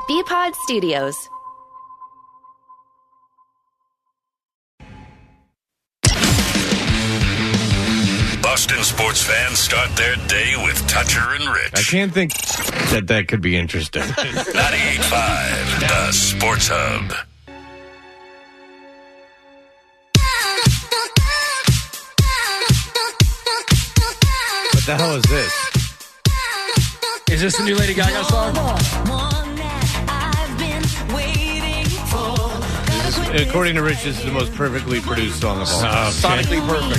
BPod Studios. Boston sports fans start their day with Toucher and Rich. I can't think that could be interesting. 98.5, the Sports Hub. What the hell is this? Is this the new Lady Gaga song? This is, according to Rich, this is the most perfectly produced song of all time. Sonically perfect.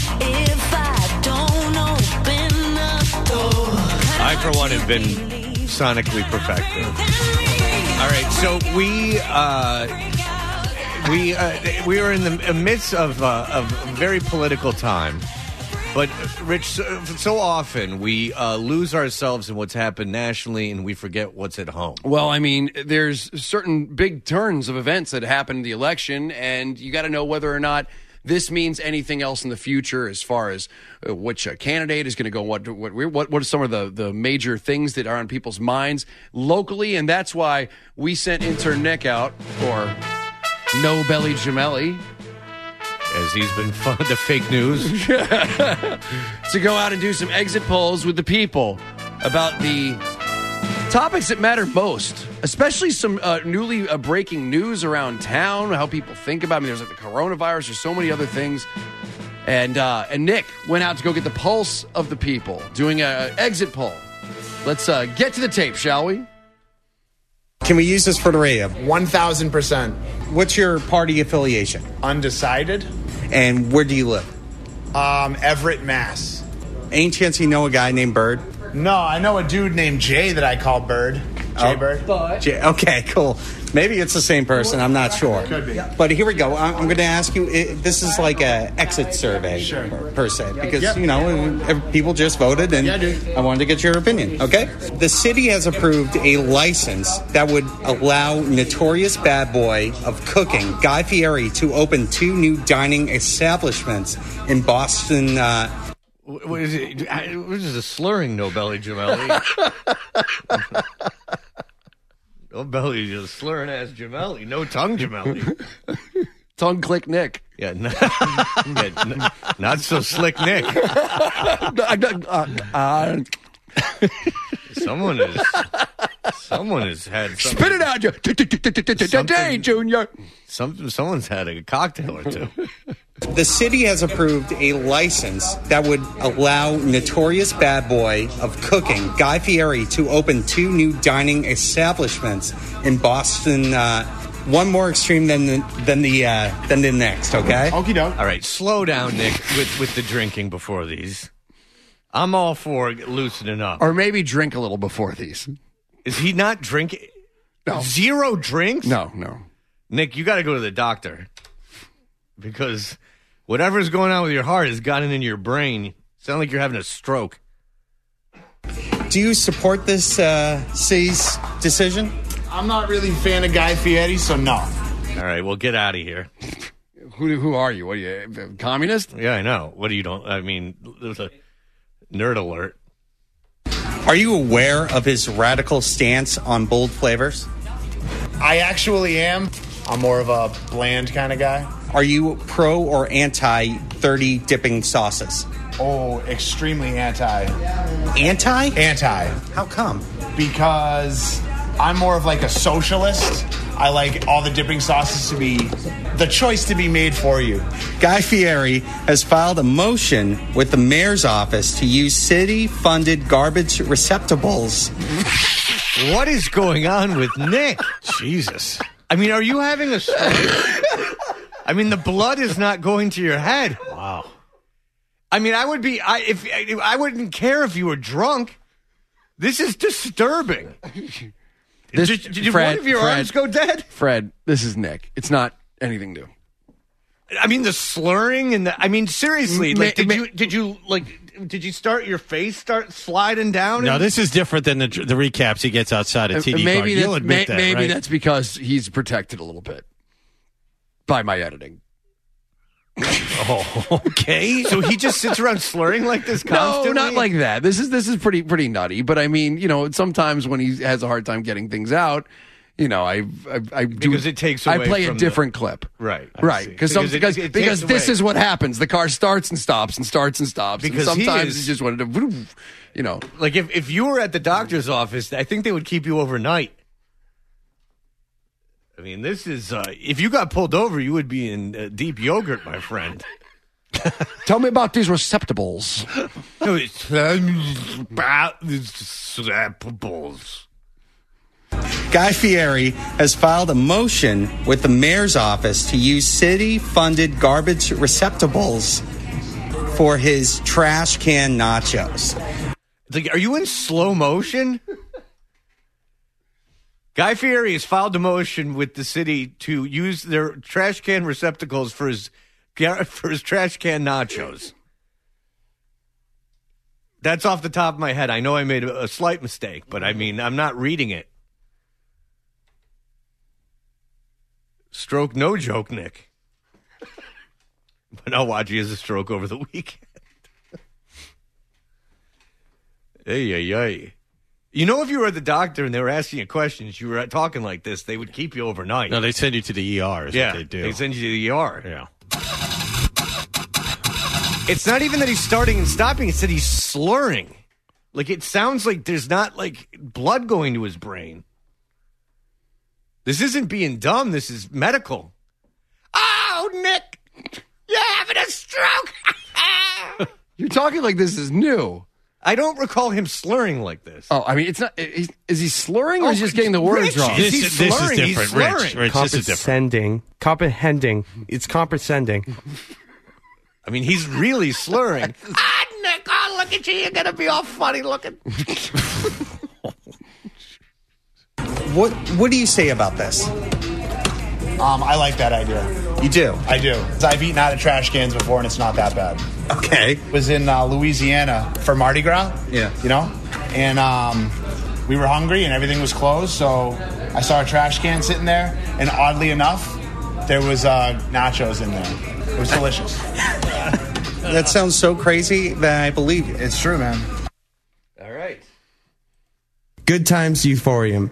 I, for one, have been sonically perfected. All right, so we are in the midst of a very political time. But, Rich, so often we lose ourselves in what's happened nationally and we forget what's at home. Well, I mean, there's certain big turns of events that happened in the election, and you got to know whether or not this means anything else in the future as far as which candidate is going to go, what are some of the major things that are on people's minds locally, and that's why we sent intern Nick out, or No Belly Gemelli, as he's been the fake news, to go out and do some exit polls with the people about the topics that matter most, especially some newly breaking news around town, how people think about it. I mean, there's like the coronavirus, there's so many other things. And Nick went out to go get the pulse of the people, doing an exit poll. Let's get to the tape, shall we? Can we use this for the radio? 1,000%. What's your party affiliation? Undecided. And where do you live? Everett, Mass. Any chance you know a guy named Bird? No, I know a dude named Jay that I call Bird. Jay Bird. Okay, cool. Maybe it's the same person. I'm not sure. Could be. But here we go. I'm going to ask you, this is like an exit survey, per se, because, people just voted, and I wanted to get your opinion, okay? The city has approved a license that would allow notorious bad boy of cooking, Guy Fieri, to open 2 new dining establishments in Boston. What is it? What is a slurring No Belly Gemelli? No belly, just slurring ass Gemelli. No tongue Gemelli. Tongue click Nick. Yeah, not so slick Nick. Someone has had something. Spit it out, today, Junior. Someone's had a cocktail or two. The city has approved a license that would allow notorious bad boy of cooking, Guy Fieri, to open 2 new dining establishments in Boston. One more extreme than the next. Okay. Okie doke. All right, slow down, Nick, with the drinking before these. I'm all for loosening up. Or maybe drink a little before these. Is he not drinking? No. 0 drinks? No. Nick, you got to go to the doctor. Because whatever's going on with your heart has gotten into your brain. Sound like you're having a stroke. Do you support this city's decision? I'm not really a fan of Guy Fieri, so no. All right, well, get out of here. Who are you? What are you, communist? Yeah, I know. What do you don't? I mean, there's a nerd alert. Are you aware of his radical stance on bold flavors? I actually am. I'm more of a bland kind of guy. Are you pro or anti 30 dipping sauces? Oh, extremely anti. Anti? Anti. How come? Because I'm more of like a socialist. I like all the dipping sauces to be the choice to be made for you. Guy Fieri has filed a motion with the mayor's office to use city-funded garbage receptacles. What is going on with Nick? Jesus. I mean, are you having a stroke? I mean, the blood is not going to your head. Wow. I mean, I wouldn't care if you were drunk. This is disturbing. Did one of your arms go dead? Fred, this is Nick. It's not anything new. I mean, the slurring and I mean, seriously, like, did you start your face start sliding down? No, this is different than the recaps he gets outside of TD Card. You'll admit that, maybe right? that's because he's protected a little bit by my editing. Oh, okay. So he just sits around slurring like this constantly? No, not like that. This is pretty nutty. But I mean, sometimes when he has a hard time getting things out, you know, I do because it takes away I play a from different clip. Right. Right. Because this is what happens. The car starts and stops and starts and stops. Because and sometimes you just wanted to, you know. Like if you were at the doctor's office, I think they would keep you overnight. I mean, this is, if you got pulled over, you would be in deep yogurt, my friend. Tell me about these receptacles. Guy Fieri has filed a motion with the mayor's office to use city-funded garbage receptacles for his trash can nachos. Like, are you in slow motion? Guy Fieri has filed a motion with the city to use their trash can receptacles for his trash can nachos. That's off the top of my head. I know I made a slight mistake, but I mean, I'm not reading it. Stroke, no joke, Nick. But I'll watch you as a stroke over the weekend. Hey. You know, if you were at the doctor and they were asking you questions, you were talking like this, they would keep you overnight. No, they send you to the ER is what they do. They send you to the ER. Yeah. It's not even that he's starting and stopping. It's that he's slurring. Like, it sounds like there's not, like, blood going to his brain. This isn't being dumb. This is medical. Oh, Nick, you're having a stroke. You're talking like this is new. I don't recall him slurring like this. Oh, I mean, it's not. Is he slurring or is he just getting the words wrong? This is different, Rich. This is different. Comprehending. It's comprehending. I mean, he's really slurring. Nick, look at you. You're going to be all funny looking. What do you say about this? I like that idea. You do? I do. I've eaten out of trash cans before, and it's not that bad. Okay. Was in Louisiana for Mardi Gras. Yeah. You know? And we were hungry, and everything was closed, so I saw a trash can sitting there, and oddly enough, there was nachos in there. It was delicious. That sounds so crazy that I believe you. It's true, man. All right. Good times, euphorium.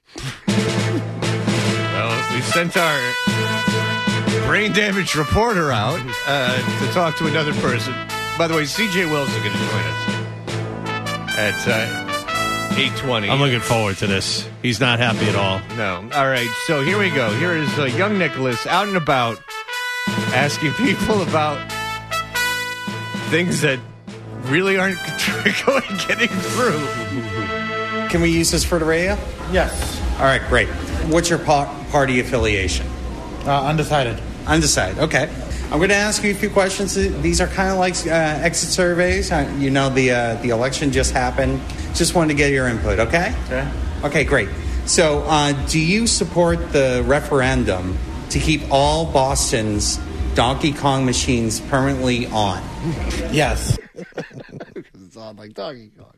Well, we sent our brain damaged reporter out to talk to another person. By the way, CJ Wills is going to join us at 8:20. I'm looking forward to this. He's not happy at all. No. All right. So here we go. Here is young Nicholas out and about asking people about things that really aren't getting through. Can we use this for the radio? Yes. All right, great. What's your party affiliation? Undecided. Undecided, okay. I'm going to ask you a few questions. These are kind of like exit surveys. You know, the election just happened. Just wanted to get your input, okay? Okay, great. So do you support the referendum to keep all Boston's Donkey Kong machines permanently on? Yes. Because it's on like Donkey Kong.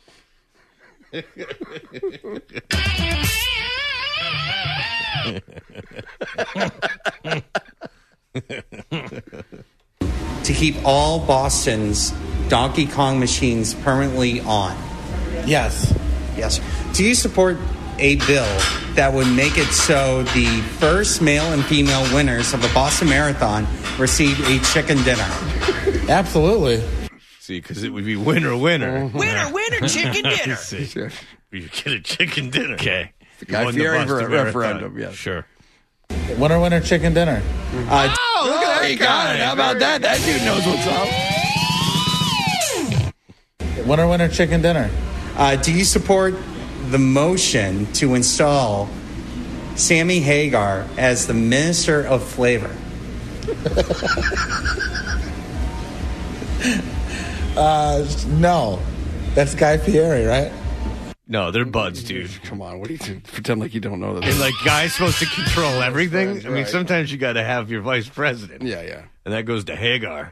To keep all Boston's Donkey Kong machines permanently on? Yes. Yes. Do you support a bill that would make it so the first male and female winners of the Boston Marathon receive a chicken dinner? Absolutely. See, because it would be winner, winner. Winner, chicken dinner. You get a chicken dinner. Okay. Guy Fieri referendum, yeah. Sure. Winner, chicken dinner. Look at that. You got it. How about that? That dude knows what's up. Winner, chicken dinner. Do you support the motion to install Sammy Hagar as the Minister of Flavor? No. That's Guy Fieri, right? No, they're buds, dude. Come on, what do you do? Pretend like you don't know that. And like, Guy's supposed to control everything. Right, I mean, sometimes you got to have your vice president. Yeah. And that goes to Hagar.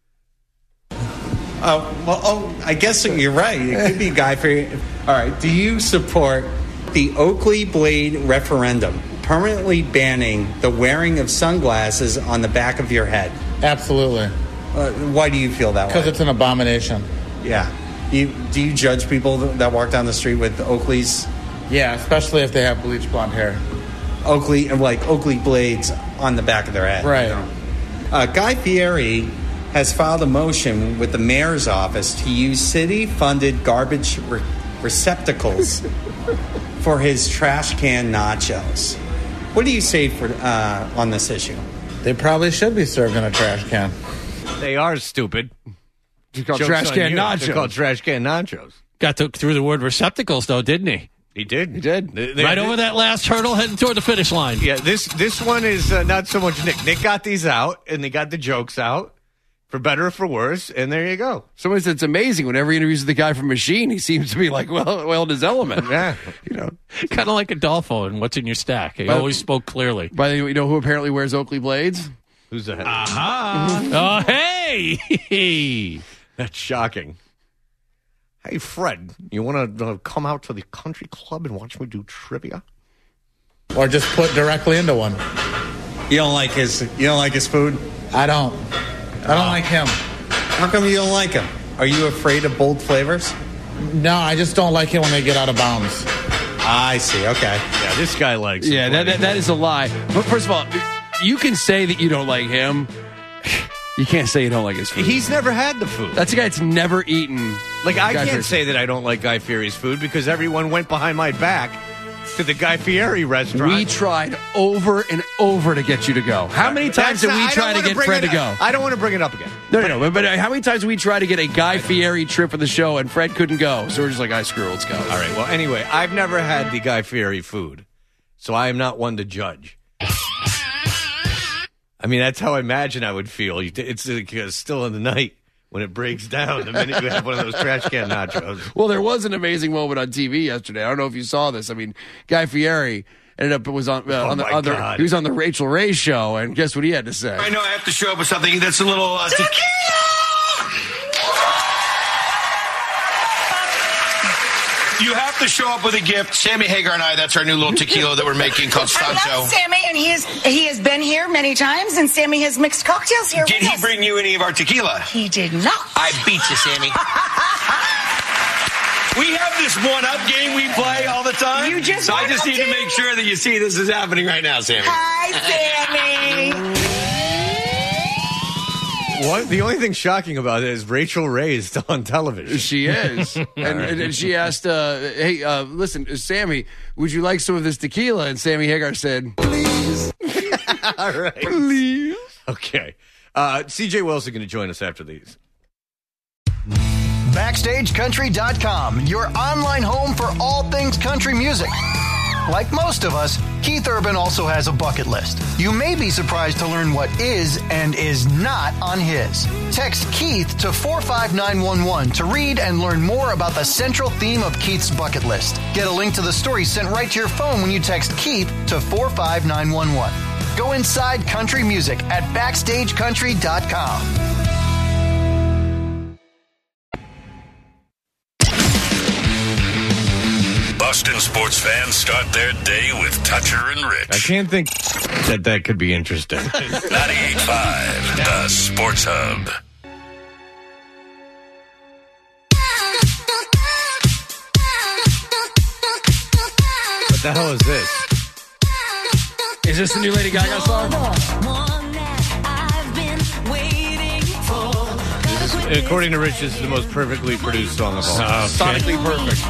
I guess you're right. It could be Guy Fieri. All right. Do you support the Oakley Blade referendum permanently banning the wearing of sunglasses on the back of your head? Absolutely. Why do you feel that way? Because it's an abomination. Yeah. Do you judge people that walk down the street with Oakley's Yeah, especially if they have bleach blonde hair. Oakley blades on the back of their head. Right. You know? Guy Fieri has filed a motion with the mayor's office to use city-funded garbage receptacles for his trash can nachos. What do you say for on this issue? They probably should be served in a trash can. They are stupid. It's called trash can nachos. They're called trash can nachos. Got through the word receptacles, though, didn't he? He did. He did. Right over that last hurdle, heading toward the finish line. Yeah, this one is not so much Nick. Nick got these out, and they got the jokes out, for better or for worse, and there you go. Somebody said it's amazing. Whenever he interviews the guy from Machine, he seems to be like, well in his element. Yeah. You know, Kind of like Adolfo and What's in Your Stack. He always spoke clearly. By the way, you know who apparently wears Oakley blades? Who's that? Oh, hey! That's shocking. Hey, Fred, you want to come out to the country club and watch me do trivia? Or just put directly into one. You don't like his food? I don't like him. How come you don't like him? Are you afraid of bold flavors? No, I just don't like it when they get out of bounds. I see. Okay. Yeah, this guy likes it. Yeah, that is a lie. But first of all, you can say that you don't like him. You can't say you don't like his food. He's never had the food. That's a guy that's never eaten. Like, I Guy can't Fieri. say that I don't like Guy Fieri's food because everyone went behind my back to the Guy Fieri restaurant. We tried over and over to get you to go. How many times did we try to get Fred to go? I don't want to bring it up again. No. But how many times did we try to get a Guy Fieri trip for the show and Fred couldn't go? So we're just like, screw it, let's go. All right, well, anyway, I've never had the Guy Fieri food, so I am not one to judge. I mean, that's how I imagine I would feel. It's still in the night when it breaks down the minute you have one of those trash can nachos. Well, there was an amazing moment on TV yesterday. I don't know if you saw this. I mean, Guy Fieri was on the he was on the Rachel Ray show, and guess what he had to say? I know I have to show up with something that's a little You have to show up with a gift. Sammy Hagar and I, that's our new little tequila that we're making called Santo. I love Sammy, and he has been here many times, and Sammy has mixed cocktails here Did with he us. bring you any of our tequila? He did not. I beat you, Sammy. We have this one-up game we play all the time. You just so I just one-upped need to him. make sure that you see this is happening right now, Sammy. Hi, Sammy. The only thing shocking about it is Rachel Ray is still on television. She is. And she asked, hey, listen, Sammy, would you like some of this tequila? And Sammy Hagar said, please. All right. Please. Okay. CJ Wilson going to join us after these. BackstageCountry.com, your online home for all things country music. Like most of us, Keith Urban also has a bucket list. You may be surprised to learn what is and is not on his. Text Keith to 45911 to read and learn more about the central theme of Keith's bucket list. Get a link to the story sent right to your phone when you text Keith to 45911. Go inside country music at BackstageCountry.com. Boston sports fans start their day with Toucher and Rich. I can't think that could be interesting. 98.5, the Sports Hub. What the hell is this? Is this the new Lady Gaga song? According to Rich, this is the most perfectly produced song of all. Sonically perfect.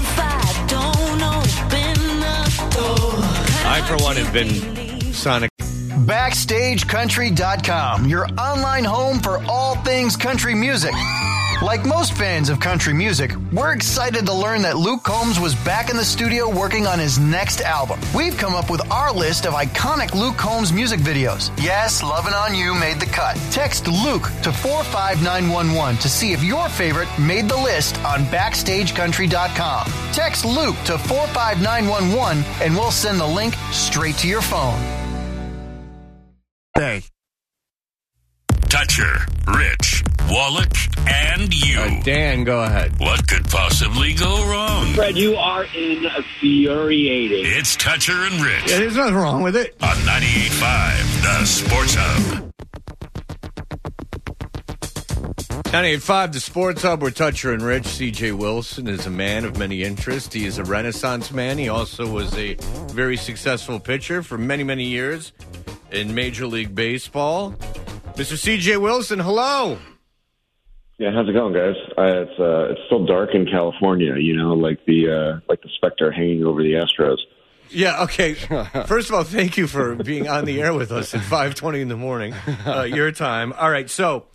I, for one, have been sonic. BackstageCountry.com, your online home for all things country music. Like most fans of country music, we're excited to learn that Luke Combs was back in the studio working on his next album. We've come up with our list of iconic Luke Combs music videos. Yes, Lovin' On You made the cut. Text Luke to 45911 to see if your favorite made the list on BackstageCountry.com. Text Luke to 45911 and we'll send the link straight to your phone. Hey. Toucher, Rich, Wallach, and you. Dan, go ahead. What could possibly go wrong? Fred, you are infuriating. It's Toucher and Rich. Yeah, there's nothing wrong with it. On 98.5, the Sports Hub. 98.5, the Sports Hub, where Toucher and Rich. C.J. Wilson is a man of many interests. He is a Renaissance man. He also was a very successful pitcher for many, many years in Major League Baseball. Mr. C.J. Wilson, hello. Yeah, how's it going, guys? It's still dark in California, like the specter hanging over the Astros. Yeah, okay. First of all, thank you for being on the air with us at 5:20 in the morning, your time. All right,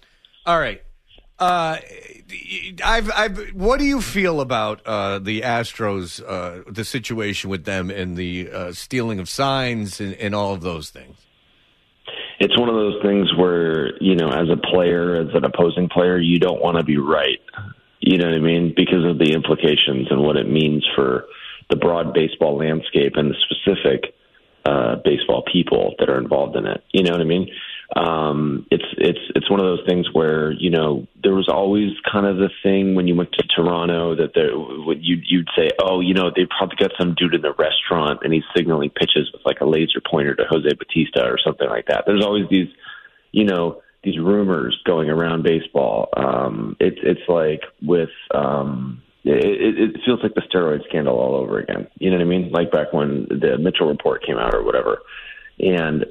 what do you feel about the Astros, the situation with them and the stealing of signs and all of those things? It's one of those things where, as a player, as an opposing player, you don't want to be right. You know what I mean? Because of the implications and what it means for the broad baseball landscape and the specific baseball people that are involved in it. You know what I mean? It's one of those things where, there was always kind of the thing when you went to Toronto that you'd say, oh, they probably got some dude in the restaurant and he's signaling pitches with like a laser pointer to Jose Bautista or something like that. There's always these, these rumors going around baseball. It's like with, it feels like the steroid scandal all over again. You know what I mean? Like back when the Mitchell report came out or whatever. And,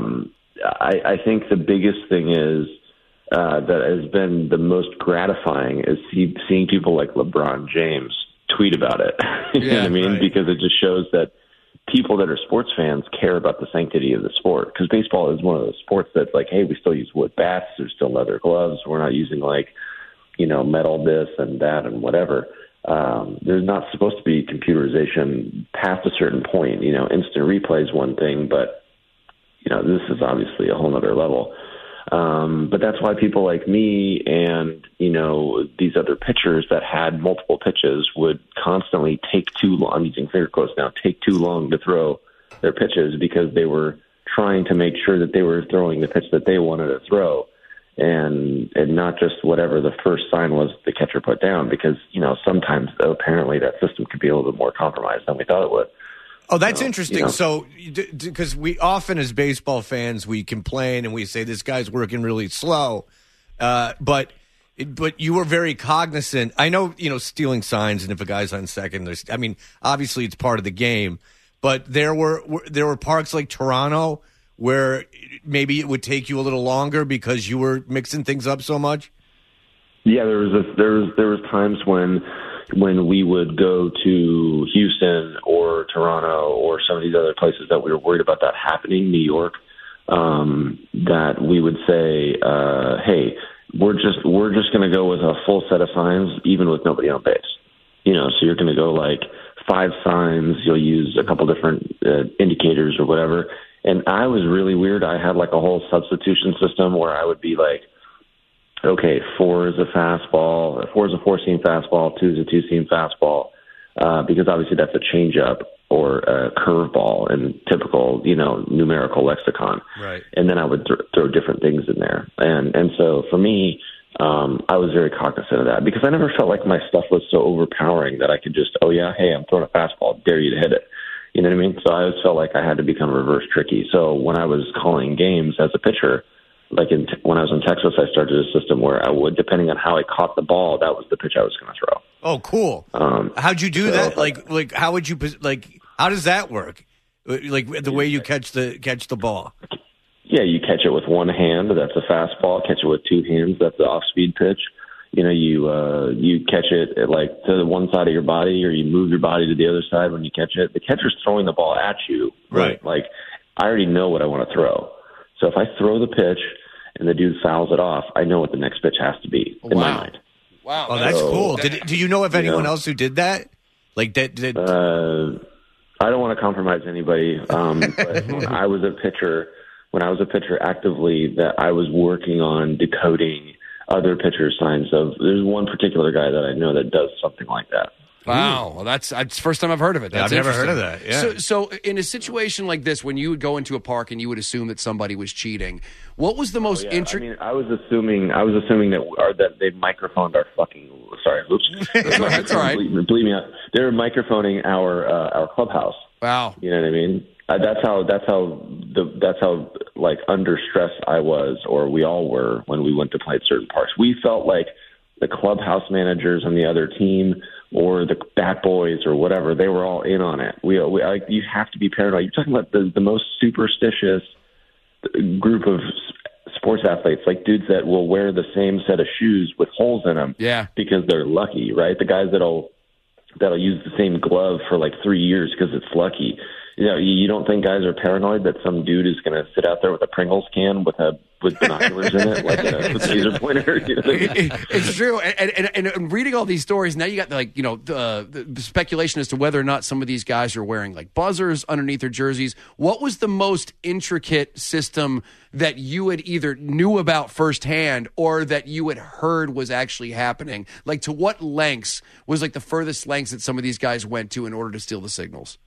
I think the biggest thing is that has been the most gratifying is seeing people like LeBron James tweet about it. You know what I mean? Right. Because it just shows that people that are sports fans care about the sanctity of the sport. Because baseball is one of those sports that's like, hey, we still use wood bats. There's still leather gloves. We're not using metal this and that and whatever. There's not supposed to be computerization past a certain point. Instant replay is one thing, but this is obviously a whole nother level. But that's why people like me and, these other pitchers that had multiple pitches would constantly take too long, I'm using finger quotes now, take too long to throw their pitches because they were trying to make sure that they were throwing the pitch that they wanted to throw and not just whatever the first sign was the catcher put down because, sometimes apparently that system could be a little bit more compromised than we thought it would. Oh, that's interesting. So, because we often as baseball fans, we complain and we say this guy's working really slow, but you were very cognizant. I know, stealing signs and if a guy's on second, obviously it's part of the game, but there were parks like Toronto where maybe it would take you a little longer because you were mixing things up so much. Yeah, there was times when we would go to Houston or Toronto or some of these other places that we were worried about that happening, New York, that we would say, hey, we're just going to go with a full set of signs, even with nobody on base. So you're going to go like 5 signs. You'll use a couple different indicators or whatever. And I was really weird. I had like a whole substitution system where I would be like, okay, 4 is a fastball, 4 is a 4-seam fastball, 2 is a 2-seam fastball, because obviously that's a changeup or a curveball in typical, numerical lexicon. Right. And then I would throw different things in there. And so for me, I was very cognizant of that because I never felt like my stuff was so overpowering that I could just, oh yeah, hey, I'm throwing a fastball, dare you to hit it. You know what I mean? So I always felt like I had to become reverse tricky. So when I was calling games as a pitcher, like when I was in Texas, I started a system where I would, depending on how I caught the ball, that was the pitch I was going to throw. Oh, cool. How'd you do that? Like, how would you, how does that work? Like the way you catch the ball? Yeah, you catch it with one hand. That's a fastball. Catch it with 2 hands. That's the off-speed pitch. You catch it at like to the one side of your body, or you move your body to the other side when you catch it. The catcher's throwing the ball at you. Right. Like I already know what I want to throw. So if I throw the pitch and the dude fouls it off, I know what the next pitch has to be in my mind. Wow. Oh, that's cool. Do you know of anyone else who did that? Like that? I don't want to compromise anybody. But when I was a pitcher actively, that I was working on decoding other pitcher signs of. There's one particular guy that I know that does something like that. Wow, well, that's the first time I've heard of it. That's I've never heard of that. Yeah. So in a situation like this, when you would go into a park and you would assume that somebody was cheating, what was the most interesting? I was assuming that they microphoned our fucking. Sorry, oops. That's all right. Believe me, they were microphoning our clubhouse. Wow. You know what I mean? That's how like under stress I was, or we all were when we went to play at certain parks. We felt like the clubhouse managers on the other team or the bat boys or whatever, they were all in on it. You have to be paranoid. You're talking about the most superstitious group of sports athletes, like dudes that will wear the same set of shoes with holes in them because they're lucky, right? The guys that'll use the same glove for like 3 years because it's lucky. You know, you don't think guys are paranoid that some dude is going to sit out there with a Pringles can with binoculars in it, like a laser pointer? You know? It's true. And reading all these stories, now you got the speculation as to whether or not some of these guys are wearing like buzzers underneath their jerseys. What was the most intricate system that you had either knew about firsthand or that you had heard was actually happening? Like, to what lengths was like the furthest lengths that some of these guys went to in order to steal the signals?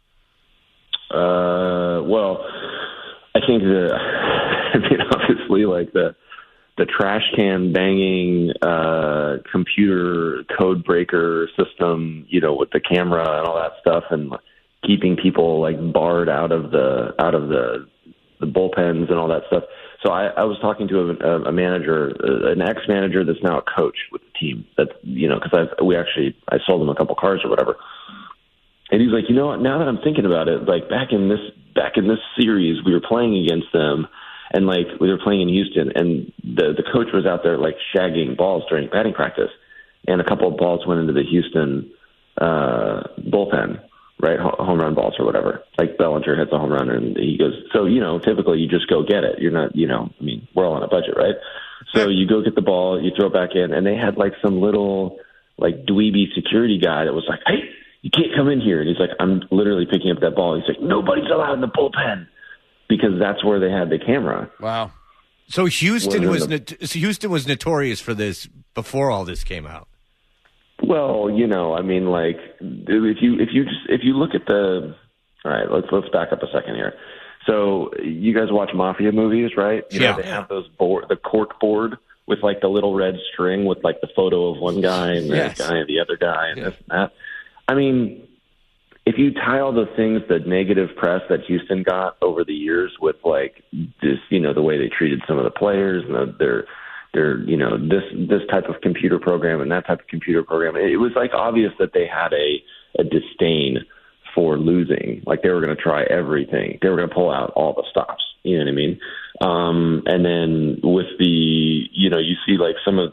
Well, I think obviously, like the trash can banging, computer code breaker system, you know, with the camera and all that stuff, and keeping people like barred out of the bullpens and all that stuff. So I was talking to a manager, an ex-manager that's now a coach with the team. That's, you know, because I sold him a couple cars or whatever. And he's like, you know what, now that I'm thinking about it, like back in this series, we were playing against them, and like we were playing in Houston, and the coach was out there like shagging balls during batting practice, and a couple of balls went into the Houston bullpen, right, home run balls or whatever. Like Bellinger hits a home run, and he goes, so, you know, typically you just go get it. You're not, you know, I mean, we're all on a budget, right? So you go get the ball, you throw it back in, and they had like some little like dweeby security guy that was like, hey, you can't come in here. And he's like, I'm literally picking up that ball. He's like, nobody's allowed in the bullpen, because that's where they had the camera. Wow. So Houston was notorious for this before all this came out. Well, you know, I mean, like if you look at all right, let's back up a second here. So you guys watch mafia movies, right? You know, they have those the cork board with like the little red string with like the photo of one guy and the guy and the other guy and this and that. I mean, if you tie all the things, the negative press that Houston got over the years with like this, you know, the way they treated some of the players and their you know, this type of computer program and that type of computer program, it was like obvious that they had a disdain for losing. Like they were going to try everything. They were going to pull out all the stops. You know what I mean? And then with you know, you see like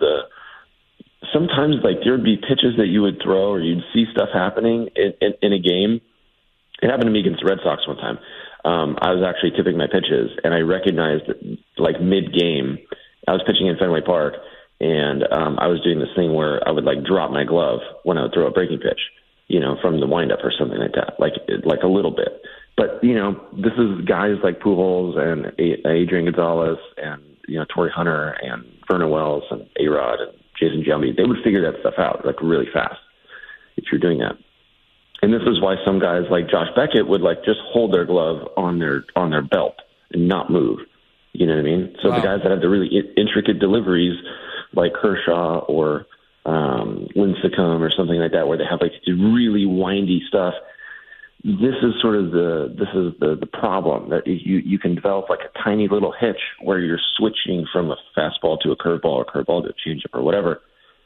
sometimes like there would be pitches that you would throw or you'd see stuff happening in a game. It happened to me against the Red Sox one time. I was actually tipping my pitches, and I recognized like mid-game, I was pitching in Fenway Park, and I was doing this thing where I would like drop my glove when I would throw a breaking pitch, you know, from the windup or something like that, like a little bit. But, you know, this is guys like Pujols and Adrian Gonzalez and, you know, Torrey Hunter and Vernon Wells and A-Rod and Jason Giambi. They would figure that stuff out like really fast if you're doing that. And this is why some guys like Josh Beckett would like just hold their glove on their belt and not move. You know what I mean? So the guys that have the really intricate deliveries like Kershaw or Lincecum or something like that, where they have like really windy stuff, this is sort of the problem, that you can develop like a tiny little hitch where you're switching from a fastball to a curveball or curveball to a changeup or whatever.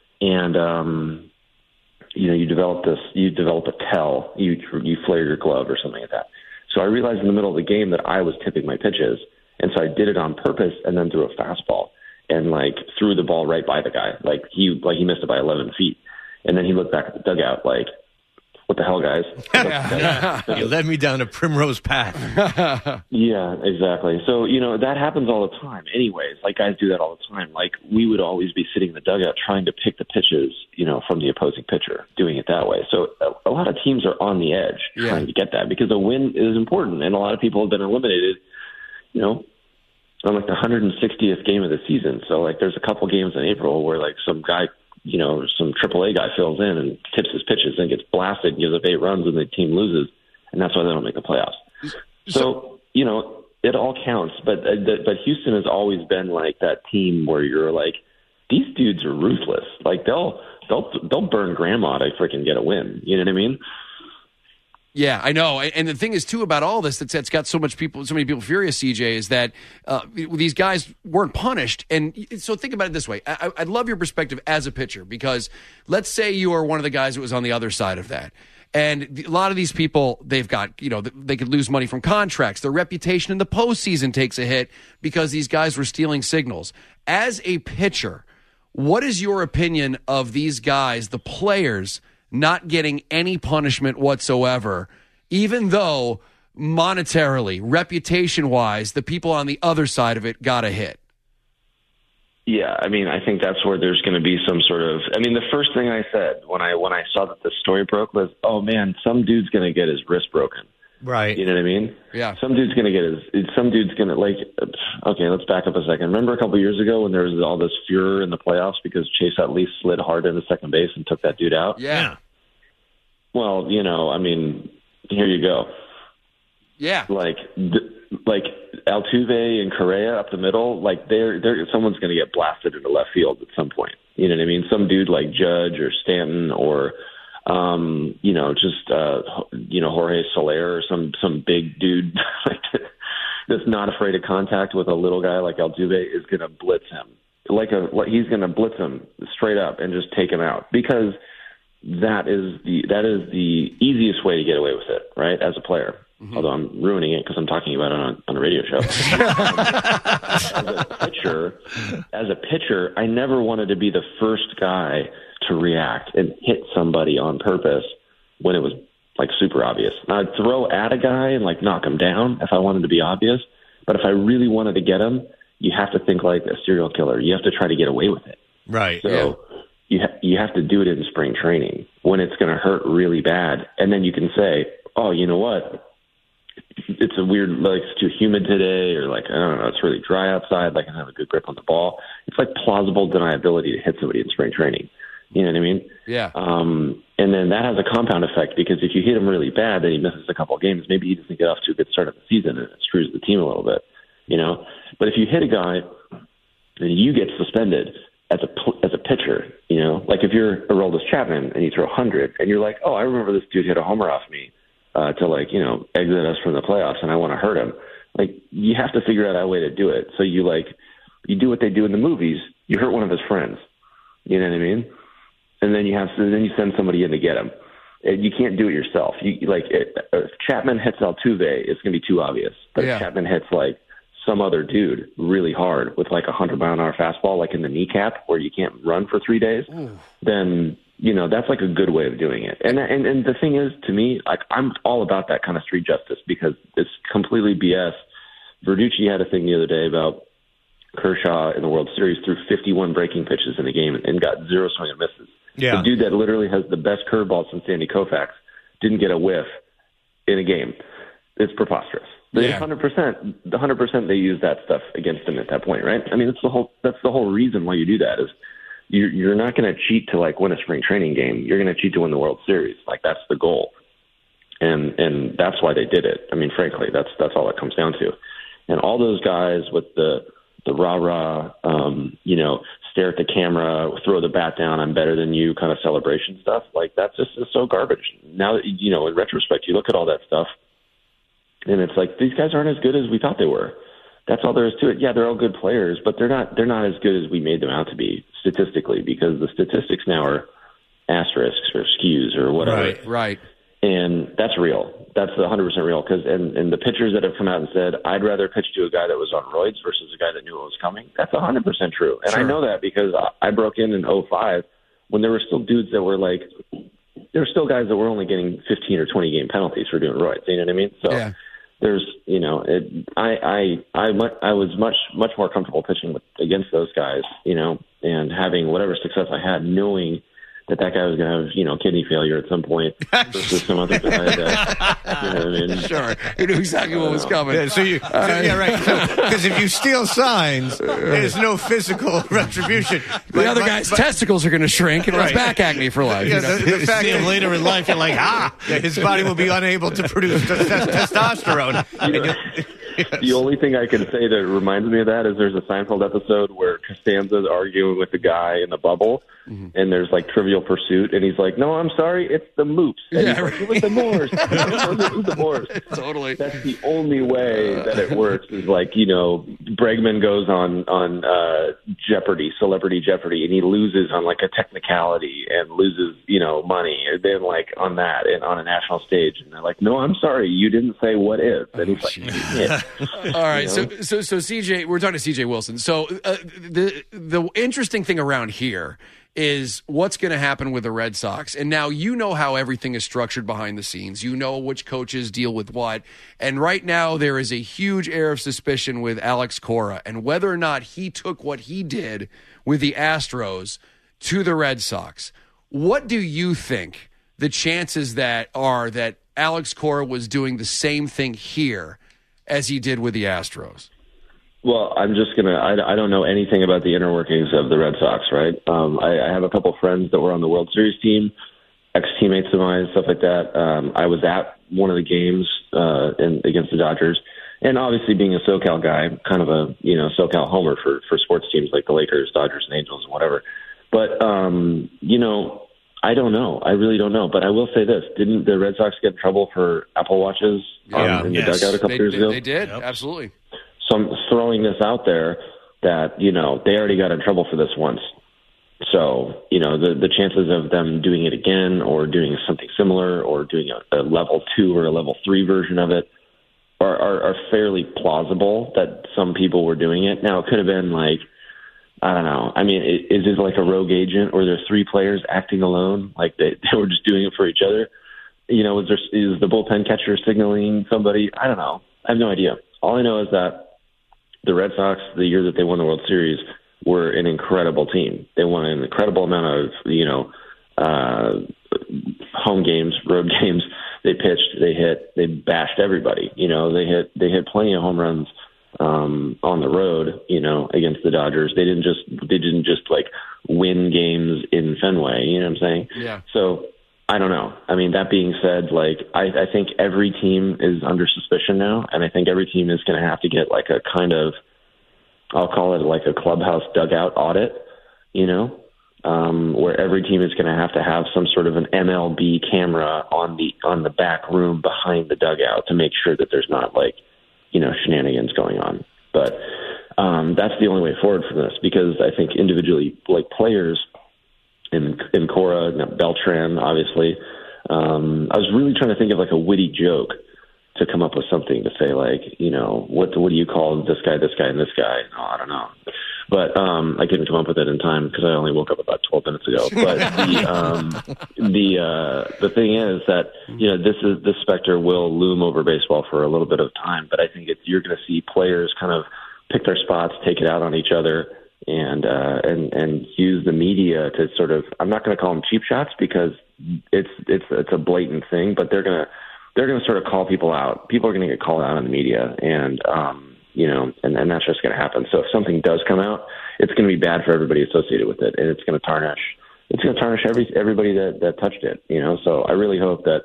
And, you know, you develop a tell, you flare your glove or something like that. So I realized in the middle of the game that I was tipping my pitches. And so I did it on purpose and then threw a fastball and like threw the ball right by the guy. Like he missed it by 11 feet. And then he looked back at the dugout like, what the hell, guys? You led me down a primrose path. Yeah, exactly. So, you know, that happens all the time anyways. Like, guys do that all the time. Like, we would always be sitting in the dugout trying to pick the pitches, you know, from the opposing pitcher, doing it that way. So a lot of teams are on the edge trying to get that because a win is important. And a lot of people have been eliminated, you know, on like the 160th game of the season. So, like, there's a couple games in April where, like, some guy, you know, some AAA guy fills in and tips his pitches and gets blasted and gives up 8 runs and the team loses, and that's why they don't make the playoffs. So, you know, it all counts. But Houston has always been like that team where you're like, these dudes are ruthless. Like they'll burn grandma to freaking get a win. You know what I mean? Yeah, I know. And the thing is, too, about all this that's got so many people furious, CJ, is that these guys weren't punished. And so think about it this way. I'd love your perspective as a pitcher, because let's say you are one of the guys that was on the other side of that. And a lot of these people, they've got, they could lose money from contracts. Their reputation in the postseason takes a hit because these guys were stealing signals. As a pitcher, what is your opinion of these guys, the players, not getting any punishment whatsoever, even though monetarily, reputation-wise, the people on the other side of it got a hit? Yeah, I mean, I think that's where there's going to be some sort of. I mean, the first thing I said when I saw that the story broke was, "Oh man, some dude's going to get his wrist broken." Right. You know what I mean? Yeah. Some dude's going to get okay, let's back up a second. Remember a couple of years ago when there was all this furor in the playoffs because Chase Utley slid hard into second base and took that dude out? Yeah. Well, I mean, here you go. Yeah. Like Altuve and Correa up the middle, like someone's going to get blasted into left field at some point. You know what I mean? Some dude like Judge or Stanton or Jorge Soler or some big dude that's not afraid of contact with a little guy like Altuve is going to blitz him. He's going to blitz him straight up and just take him out, because that is the easiest way to get away with it, right? As a player. Mm-hmm. Although I'm ruining it because I'm talking about it on a radio show. As a pitcher, I never wanted to be the first guy to react and hit somebody on purpose when it was like super obvious. Now, I'd throw at a guy and like knock him down if I wanted to be obvious. But if I really wanted to get him, you have to think like a serial killer. You have to try to get away with it. Right. So you have to do it in spring training when it's going to hurt really bad. And then you can say, oh, you know what? It's a weird, like it's too humid today, or like, I don't know, it's really dry outside. Like I have a good grip on the ball. It's like plausible deniability to hit somebody in spring training. You know what I mean? Yeah. And then that has a compound effect, because if you hit him really bad, then he misses a couple of games. Maybe he doesn't get off to a good start of the season, and it screws the team a little bit, But if you hit a guy and you get suspended as a pitcher, like if you're Aroldis Chapman and you throw 100 and you're like, oh, I remember this dude hit a homer off me to exit us from the playoffs, and I want to hurt him. Like, you have to figure out a way to do it. So you do what they do in the movies. You hurt one of his friends. You know what I mean? And then you send somebody in to get him. You can't do it yourself. If Chapman hits Altuve, it's going to be too obvious. But if Chapman hits like some other dude really hard with like 100-mile-an-hour fastball, like in the kneecap where you can't run for 3 days, then that's like a good way of doing it. And the thing is, to me, like I'm all about that kind of street justice, because it's completely BS. Verducci had a thing the other day about Kershaw in the World Series threw 51 breaking pitches in a game and got 0 swing and misses. Yeah. The dude that literally has the best curveball since Sandy Koufax didn't get a whiff in a game. It's preposterous. The 100% they use that stuff against him at that point, right? I mean, that's the whole reason why you do that is you're not going to cheat to like win a spring training game. You're going to cheat to win the World Series. Like that's the goal. And that's why they did it. I mean, frankly, that's all it comes down to. And all those guys with the rah-rah, stare at the camera, throw the bat down, I'm better than you kind of celebration stuff, like that's just so garbage. Now that, in retrospect, you look at all that stuff, and it's like, these guys aren't as good as we thought they were. That's all there is to it. Yeah, they're all good players, but they're not as good as we made them out to be statistically, because the statistics now are asterisks or skews or whatever. Right. And that's real. That's 100% real. And the pitchers that have come out and said, I'd rather pitch to a guy that was on roids versus a guy that knew what was coming, that's 100% true. And I know that because I broke in 2005 when there were still dudes that were like, there were still guys that were only getting 15 or 20 game penalties for doing roids. You know what I mean? So there's, I was much more comfortable pitching against those guys, and having whatever success I had, knowing that guy was going to have, kidney failure at some point versus some other guy that, you know what I mean? Sure. You knew exactly what was coming. Yeah, right. Because if you steal signs, there's no physical retribution. The other guy's testicles are going to shrink and have back acne for life. Yeah, the fact that later in life, you're like, his body will be unable to produce testosterone. The only thing I can say that reminds me of that is there's a Seinfeld episode where Costanza's arguing with the guy in the bubble, and there's like Trivial Pursuit, and he's like, "No, I'm sorry, it's the Moops." And he's like, "It was the Moors." It was the Moors. Totally. That's the only way that it works. Is like, Bregman goes on Jeopardy, Celebrity Jeopardy, and he loses on like a technicality and loses money, and then like on that and on a national stage, and they're like, "No, I'm sorry, you didn't say what if." And he's like, "Yeah." All right, so CJ, we're talking to CJ Wilson. So the interesting thing around here is what's going to happen with the Red Sox. And now you know how everything is structured behind the scenes. You know which coaches deal with what. And right now there is a huge air of suspicion with Alex Cora and whether or not he took what he did with the Astros to the Red Sox. What do you think the chances that Alex Cora was doing the same thing here as he did with the Astros? Well, I'm just going to – I don't know anything about the inner workings of the Red Sox, right? I have a couple friends that were on the World Series team, ex-teammates of mine, stuff like that. I was at one of the games against the Dodgers. And obviously being a SoCal guy, kind of a SoCal homer for sports teams like the Lakers, Dodgers, and Angels and whatever. But, I don't know. I really don't know. But I will say this. Didn't the Red Sox get in trouble for Apple Watches in the dugout a couple years ago? They did, absolutely. So I'm throwing this out there that, they already got in trouble for this once. So, the chances of them doing it again or doing something similar or doing a level 2 or a level 3 version of it are fairly plausible that some people were doing it. Now, it could have been like, I don't know. I mean, is it like a rogue agent or there's 3 players acting alone? Like they were just doing it for each other? Is the bullpen catcher signaling somebody? I don't know. I have no idea. All I know is that the Red Sox, the year that they won the World Series, were an incredible team. They won an incredible amount of, home games, road games. They pitched, they hit, they bashed everybody. They hit plenty of home runs on the road, against the Dodgers. They didn't just like win games in Fenway. You know what I'm saying? Yeah. So I don't know. I mean, that being said, like I think every team is under suspicion now, and I think every team is going to have to get like a kind of, I'll call it like a clubhouse dugout audit, where every team is going to have some sort of an MLB camera on the back room behind the dugout to make sure that there's not like, shenanigans going on. But that's the only way forward for this, because I think individually, like players in Cora, Beltran, obviously, I was really trying to think of like a witty joke to come up with something to say, like, what do you call this guy, and this guy? Oh, I don't know. But I couldn't come up with it in time because I only woke up about 12 minutes ago. But the thing is that this specter will loom over baseball for a little bit of time. But I think you're going to see players kind of pick their spots, take it out on each other, and use the media to sort of, I'm not going to call them cheap shots because it's a blatant thing, but they're going to sort of call people out. People are going to get called out on the media, and that's just going to happen. So if something does come out, it's going to be bad for everybody associated with it, and it's going to tarnish everybody that touched it. So I really hope that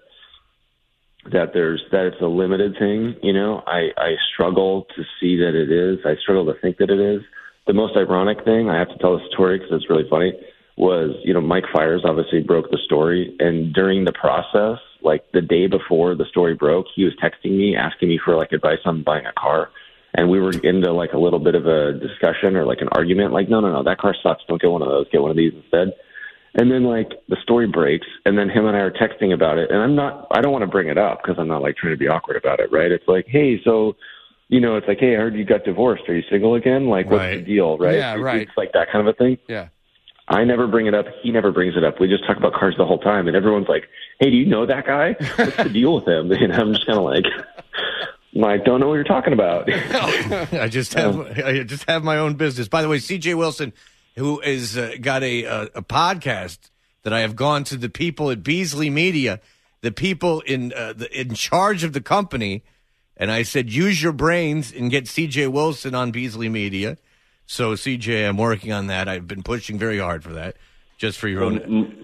it's a limited thing. I struggle to see that it is. I struggle to think that it is. The most ironic thing, I have to tell this story because it's really funny, was, Mike Fiers obviously broke the story. And during the process, like the day before the story broke, he was texting me, asking me for like advice on buying a car. And we were into like a little bit of a discussion or like an argument, like, no, that car sucks. Don't get one of those. Get one of these instead. And then like the story breaks, and then him and I are texting about it. And I don't want to bring it up because I'm not like trying to be awkward about it. Right. It's like, hey, so, it's like, hey, I heard you got divorced. Are you single again? Like, what's the deal? Right. Yeah, right. It's like that kind of a thing. Yeah. I never bring it up. He never brings it up. We just talk about cars the whole time. And everyone's like, hey, do you know that guy? What's the deal with him? And I'm just kind of like, I don't know what you're talking about. I just have my own business. By the way, CJ Wilson, who is got a podcast that I have gone to the people at Beasley Media, the people in charge of the company, and I said, use your brains and get CJ Wilson on Beasley Media. So, CJ, I'm working on that. I've been pushing very hard for that, just for your own.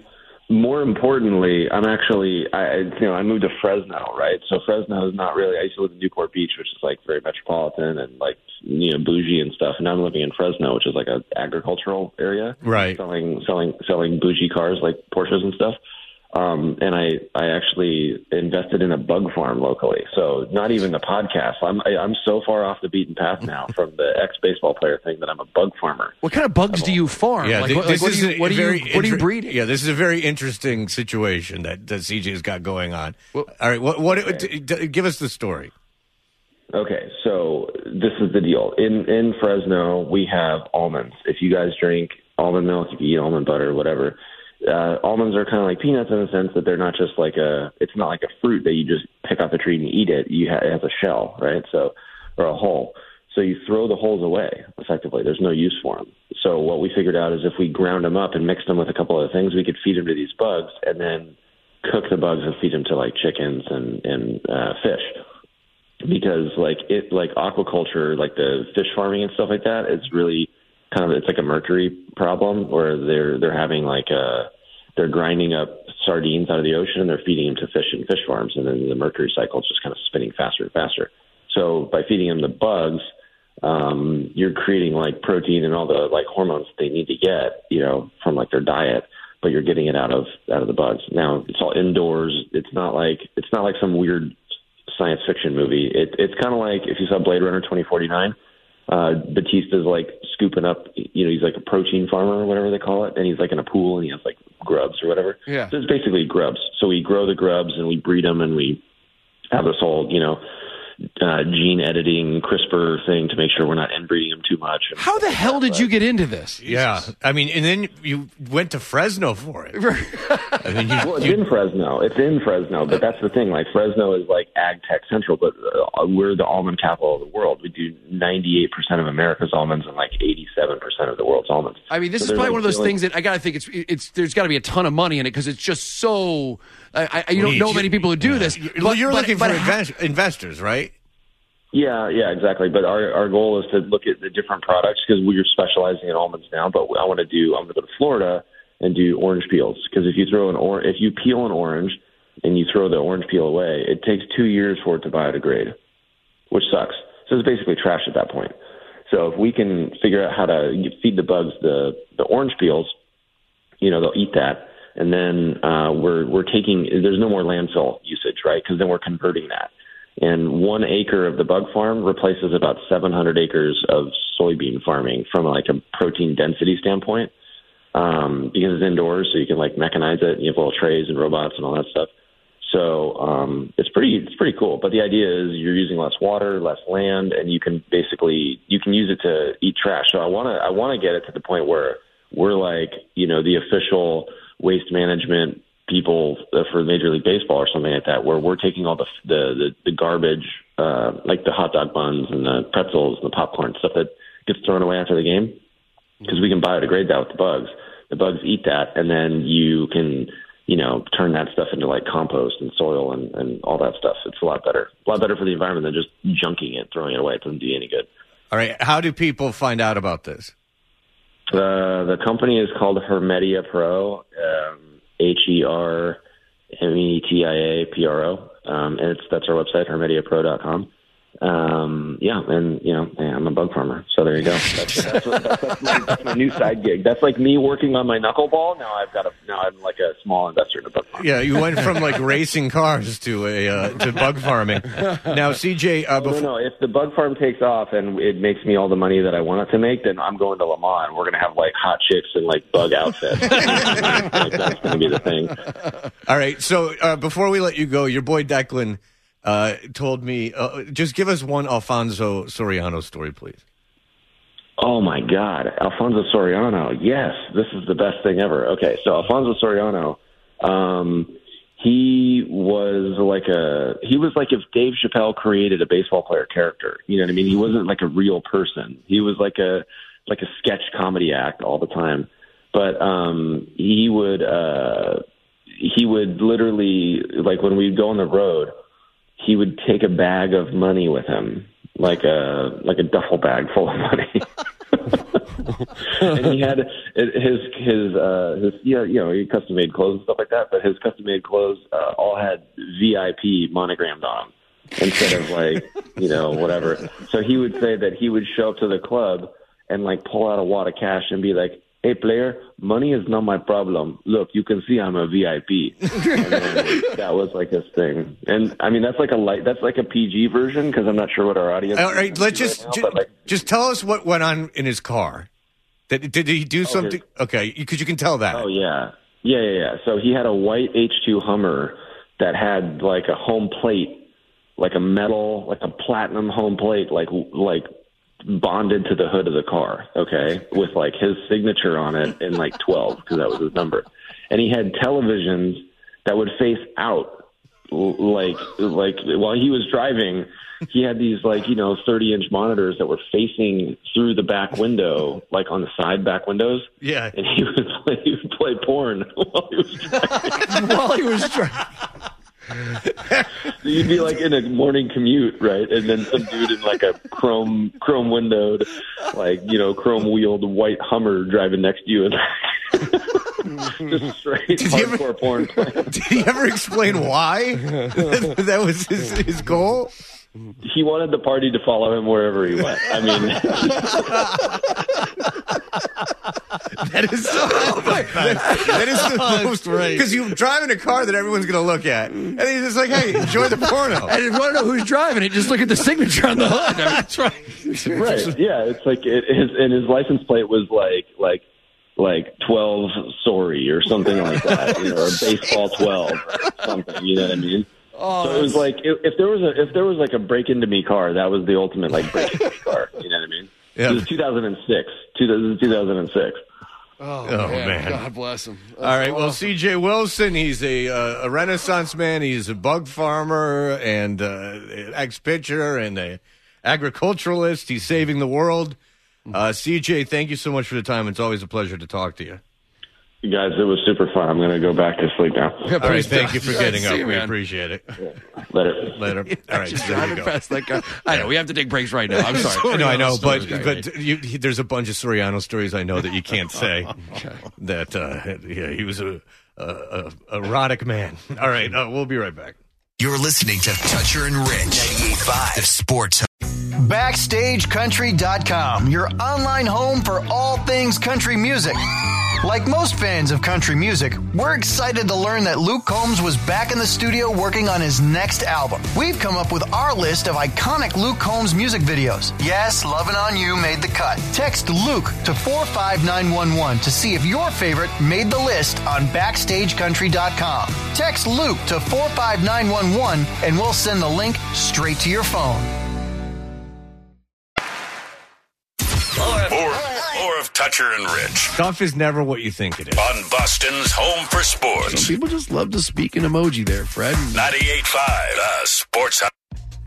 More importantly, I moved to Fresno, right? So Fresno is not really. I used to live in Newport Beach, which is like very metropolitan and like bougie and stuff. And now I'm living in Fresno, which is like an agricultural area, right? Selling bougie cars like Porsches and stuff. And I actually invested in a bug farm locally. So not even the podcast. I'm so far off the beaten path now from the ex-baseball player thing that I'm a bug farmer. What kind of bugs do you farm? Yeah, what are you breeding? Yeah, this is a very interesting situation that CJ's got going on. All right, give us the story. Okay, so this is the deal. In Fresno, we have almonds. If you guys drink almond milk, if you eat almond butter, whatever. Almonds are kind of like peanuts in the sense that they're not just like it's not like a fruit that you just pick off the tree and eat it. It has a shell, right? So, or a hull. So you throw the hulls away, effectively. There's no use for them. So what we figured out is if we ground them up and mixed them with a couple of things, we could feed them to these bugs and then cook the bugs and feed them to like chickens and fish. Because like aquaculture, like the fish farming and stuff like that, it's really it's like a mercury problem where they're having they're grinding up sardines out of the ocean and they're feeding them to fish in fish farms, and then the mercury cycle is just kind of spinning faster and faster. So by feeding them the bugs, you're creating like protein and all the like hormones they need to get, from like their diet, but you're getting it out of the bugs. Now it's all indoors. It's not like some weird science fiction movie. It's kind of like if you saw Blade Runner 2049. Batista's like scooping up, he's like a protein farmer or whatever they call it, and he's like in a pool and he has like grubs or whatever. Yeah. So it's basically grubs. So we grow the grubs and we breed them and we have this whole, gene editing CRISPR thing to make sure we're not inbreeding them too much. How the hell did you get into this? Yeah. I mean, and then you went to Fresno for it. It's in Fresno. It's in Fresno, but that's the thing. Like Fresno is like ag tech central, but we're the almond capital of the world. We do 98% of America's almonds and like 87% of the world's almonds. I mean, this is probably one of those things that I got to think it's there's got to be a ton of money in it because it's just so. You don't know many people who do this. Well, you're looking for investors, right? Yeah, exactly. But our goal is to look at the different products because we're specializing in almonds now. But I'm going to go to Florida and do orange peels because if you peel an orange and you throw the orange peel away, it takes 2 years for it to biodegrade, which sucks. So it's basically trash at that point. So if we can figure out how to feed the bugs the orange peels, they'll eat that. And then we're taking – there's no more landfill usage, right, because then we're converting that. And 1 acre of the bug farm replaces about 700 acres of soybean farming from like a protein density standpoint because it's indoors, so you can like mechanize it. You have little trays and robots and all that stuff. So it's pretty cool. But the idea is you're using less water, less land, and you can use it to eat trash. So I want to get it to the point where we're like the official waste management people for Major League Baseball or something like that, where we're taking all the garbage, like the hot dog buns and the pretzels and the popcorn, stuff that gets thrown away after the game, because we can biodegrade that with the bugs. The bugs eat that, and then you can, turn that stuff into like compost and soil and all that stuff. It's a lot better for the environment than just junking it, throwing it away. It doesn't do you any good. All right. How do people find out about this? The company is called Hermetia Pro. HERMETIAPRO, and that's our website, hermetiapro.com. I'm a bug farmer, so there you go. That's my new side gig. That's like me working on my knuckleball. Now I'm like a small investor in a bug farm. Yeah, you went from like racing cars to bug farming. Now, CJ, no. If the bug farm takes off and it makes me all the money that I want it to make, then I'm going to Le Mans and we're going to have like hot chicks and like bug outfits. Like, that's going to be the thing. All right. So before we let you go, your boy Declan told me, just give us one Alfonso Soriano story, please. Oh, my God. Alfonso Soriano. Yes, this is the best thing ever. Okay, so Alfonso Soriano, he was like if Dave Chappelle created a baseball player character. You know what I mean? He wasn't like a real person. He was like a sketch comedy act all the time. But he would literally, like when we'd go on the road, he would take a bag of money with him, like a duffel bag full of money. And he had his he custom made clothes and stuff like that, but his custom made clothes all had VIP monogrammed on them instead of whatever. So he would say that he would show up to the club and like pull out a wad of cash and be like, "Hey player, money is not my problem. Look, you can see I'm a VIP." And then that was like his thing. And I mean, that's like a PG version because I'm not sure what our audience. All right, let's just tell us what went on in his car. Did he do something? Okay, because you can tell that. Oh yeah. So he had a white H2 Hummer that had like a home plate, like a metal, like a platinum home plate, like bonded to the hood of the car, okay, with like his signature on it in like 12 because that was his number. And he had televisions that would face out, like while he was driving, he had these 30-inch monitors that were facing through the back window, like on the side back windows. Yeah, and he would play porn while he was driving. So you'd be like in a morning commute, right? And then some dude in like a chrome windowed, chrome wheeled white Hummer driving next to you, and just straight hardcore porn playing. Did he ever explain why that was his goal? He wanted the party to follow him wherever he went. I mean, that is the most right. Because you drive in a car that everyone's going to look at, and he's just like, "Hey, enjoy the porno." And if you want to know who's driving it, just look at the signature on the hood. I mean, that's right. Right? Yeah, it's like his license plate was like 12 sorry or something like that, or baseball 12 or something. You know what I mean? Oh, so it was like if there was like a break into me car, that was the ultimate like break into me car. You know what I mean? Yeah. It was 2006. 2006. Oh man. God bless him. That's all right. Awesome. Well, C.J. Wilson, he's a Renaissance man. He's a bug farmer and an ex-pitcher and a agriculturalist. He's saving the world. C.J., thank you so much for the time. It's always a pleasure to talk to you. You guys, it was super fun. I'm going to go back to sleep now. All right, thank you for getting up. We appreciate it. Yeah. Later. All right, just driving fast that guy. I know we have to take breaks right now. I'm sorry. I know, but there's a bunch of Soriano stories I know that you can't say. That he was a erotic man. All right, we'll be right back. You're listening to Toucher and Rich, 98.5 The Sports. BackstageCountry.com, your online home for all things country music. Like most fans of country music, we're excited to learn that Luke Combs was back in the studio working on his next album. We've come up with our list of iconic Luke Combs music videos. Yes, Lovin' On You made the cut. Text Luke to 45911 to see if your favorite made the list on BackstageCountry.com. Text Luke to 45911 and we'll send the link straight to your phone. More of Toucher and Rich. Stuff is never what you think it is. On Boston's Home for Sports. Some people just love to speak in emoji there, Fred. 98.5 Sports Hub.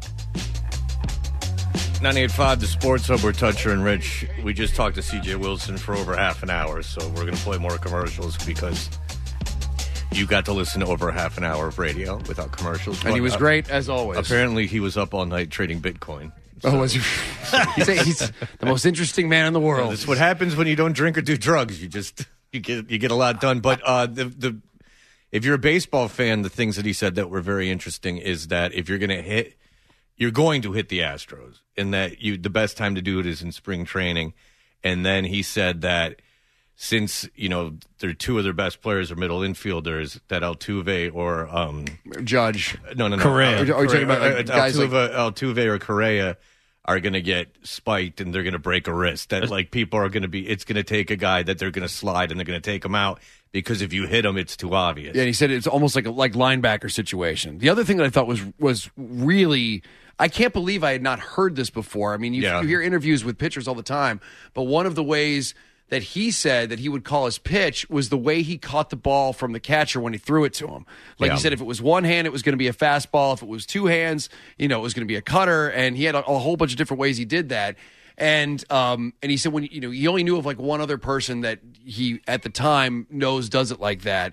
98.5 The Sports Hub. We're Toucher and Rich. We just talked to C.J. Wilson for over half an hour, so we're going to play more commercials because you got to listen to over half an hour of radio without commercials. And he was great, as always. Apparently, he was up all night trading Bitcoin. So. Was he? He's the most interesting man in the world. That's what happens when you don't drink or do drugs. You get a lot done. But if you're a baseball fan, the things that he said that were very interesting is that if you're going to hit the Astros, and that the best time to do it is in spring training. And then he said that since their two of their best players are middle infielders, that Altuve or Judge, no, Correa. Are you talking about guys Altuve or Correa are going to get spiked and they're going to break a wrist. That people are going to be. It's going to take a guy that they're going to slide and they're going to take him out because if you hit him, it's too obvious. Yeah, and he said it's almost like a linebacker situation. The other thing that I thought was really. I can't believe I had not heard this before. I mean, you hear interviews with pitchers all the time, but one of the ways that he said that he would call his pitch was the way he caught the ball from the catcher when he threw it to him. He said if it was one hand, it was going to be a fastball. If it was two hands, it was going to be a cutter. And he had a whole bunch of different ways he did that. And he said when he only knew of like one other person that he at the time knows does it like that.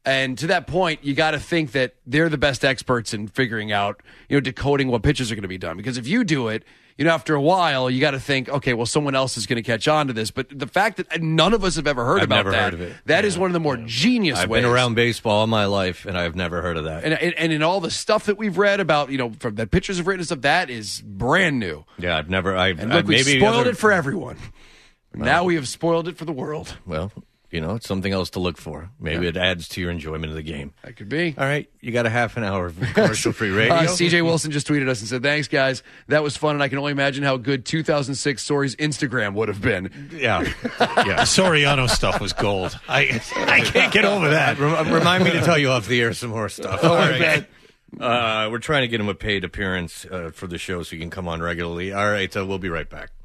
And to that point, you got to think that they're the best experts in figuring out, decoding what pitches are going to be done. Because if you do it, after a while, you got to think, okay, well, someone else is going to catch on to this. But the fact that none of us have ever heard about that, heard of it. That is one of the more genius I've ways. been around baseball all my life, and I've never heard of that. And in all the stuff that we've read about, from that pitchers have written and stuff, that is brand new. Yeah, I've never. I've we spoiled it for everyone. Now we have spoiled it for the world. Well, it's something else to look for. Maybe it adds to your enjoyment of the game. That could be. All right, you got a half an hour of commercial-free radio. CJ Wilson just tweeted us and said, thanks, guys. That was fun, and I can only imagine how good 2006 Sori's Instagram would have been. Yeah. The Soriano stuff was gold. I can't get over that. Remind me to tell you off the air some more stuff. Oh, I bet. We're trying to get him a paid appearance for the show so he can come on regularly. All right, we'll be right back.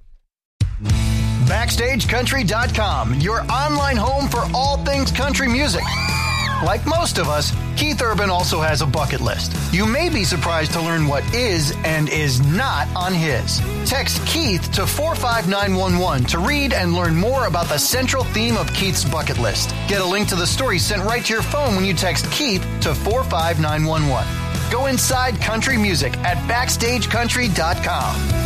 BackstageCountry.com, your online home for all things country music. Like most of us, Keith Urban also has a bucket list. You may be surprised to learn what is and is not on his. Text Keith to 45911 to read and learn more about the central theme of Keith's bucket list. Get a link to the story sent right to your phone when you text Keith to 45911. Go inside country music at BackstageCountry.com.